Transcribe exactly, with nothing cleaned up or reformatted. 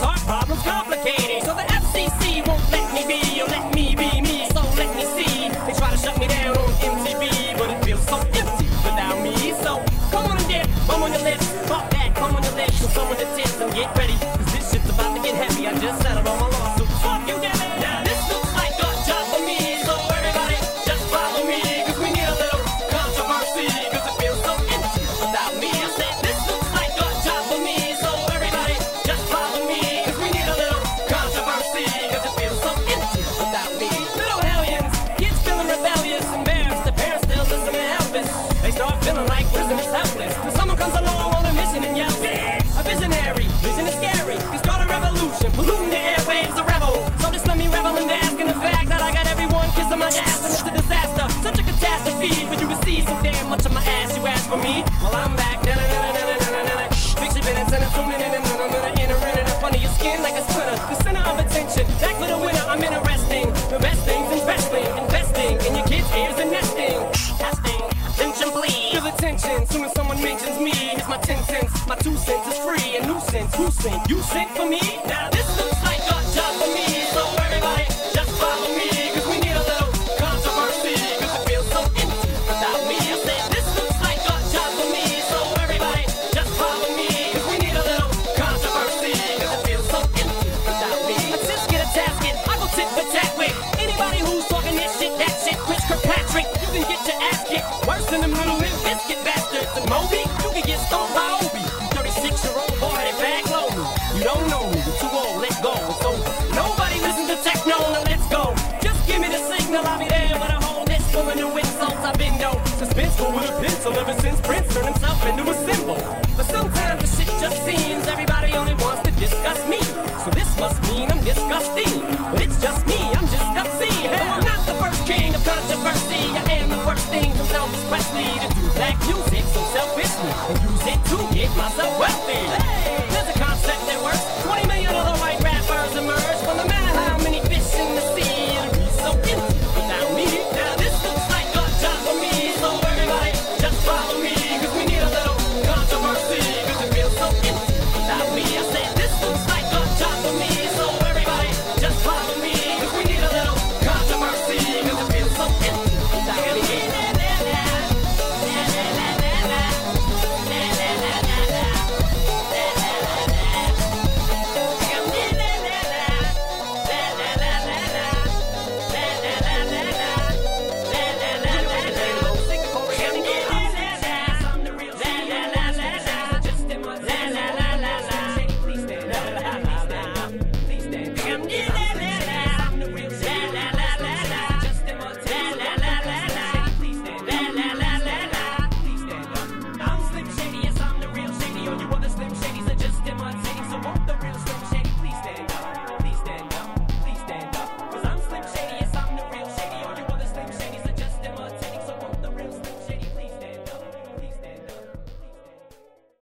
heart problems complicated. So the F C C won't let me be, or let me be me, so let me see. They try to shut me down on M T V, but it feels so empty without me. So come on and dip, bum on your lips, pop that, come on your lips, and some on the tips, and get ready, cause this shit's about to get heavy. I just settled on my lawsuit. Fuck you, damn it. Now this looks like a job for me, so everybody just follow me, cause we need a little controversy, cause it feels so empty without me. I said this looks like a job for me, so everybody just follow me, cause we need a little controversy, cause it feels so empty without me. Little hellions, kids feeling rebellious, embarrassed, the parents still listen to Elvis. They start feeling like prison is helpless, cause someone comes along on a mission and yells, yeah, a visionary, vision is scary, can start a revolution, polluting the airwaves, a rebel. So just let me revel in basking the fact that I got everyone kissing my ass, and it's a disaster, such a catastrophe, but you receive so damn much of my ass, you ask for me, well I'm back, na na na na na na na na. Picture minutes and a two minute and then I'm gonna enter in in front of your skin like a splinter, the center of attention, back for the winner, I'm interesting, the best things in wrestling, investing in your kids' ears and nesting, testing, attention please, feel attention, soon as someone mentions me, it's my ten cents, my two cents is free, a nuisance, who sent, you sent for me, now this looks like a job for me, so everybody just follow me, cause we need a little controversy, cause it feels so empty without me. I said this looks like a job for me, so everybody just follow me, cause we need a little controversy, cause it feels so empty without me. Let's just get a tasket, I go tit for tat with anybody who's talking this shit, that shit, Chris Kirkpatrick, you can get your ass kicked, worse than them little Limp Bizkit bastards, and Moby, you can get stoned by Obi, you thirty-six year old boy that bag low me, you don't know me, you're too old, let go, it's over. Nobody listen to techno, now let's go. Just give me the signal, I'll be there with a whole list full of new insults I've been though. Suspenseful with a pencil ever since Prince turned himself into a symbol.